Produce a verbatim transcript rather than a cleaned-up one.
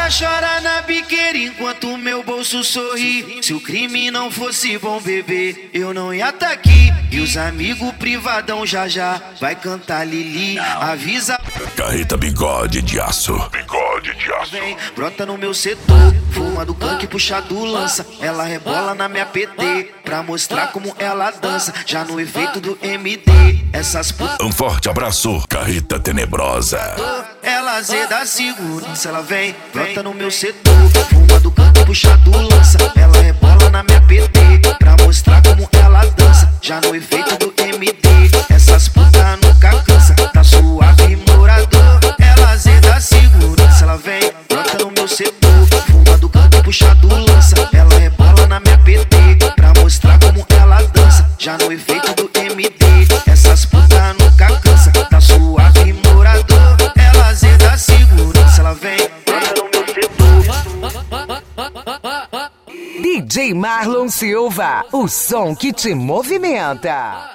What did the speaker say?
Ela chora na biqueira enquanto meu bolso sorri. Se o crime não fosse bom, bebê, eu não ia tá aqui. E os amigos privadão já já vai cantar Lili. Avisa. Carreta bigode de aço. Bigode de aço. Vem, brota no meu setor. Fuma do canque, puxa do lança. Ela rebola na minha P T pra mostrar como ela dança. Já no efeito do M D. Essas putas. Um forte abraço, Carreta Tenebrosa. Ela zeda segurança, ela vem, brota no meu setor. Fuma do canto, puxa do lança. Ela rebola na minha P T pra mostrar como ela dança. Já no efeito do M D. Essas putas nunca cansa. Tá suave, morador. Ela zeda segurança, ela vem, brota no meu setor. Fuma do canto, puxa do lança. Ela rebola na minha P T pra mostrar como ela dança. Já no efeito do M D. Essas putas nunca cansa. Tá suave, morador. Ela zeda segurança, ela vem, brota no meu setor. D J Marlon Silva, o som que te movimenta.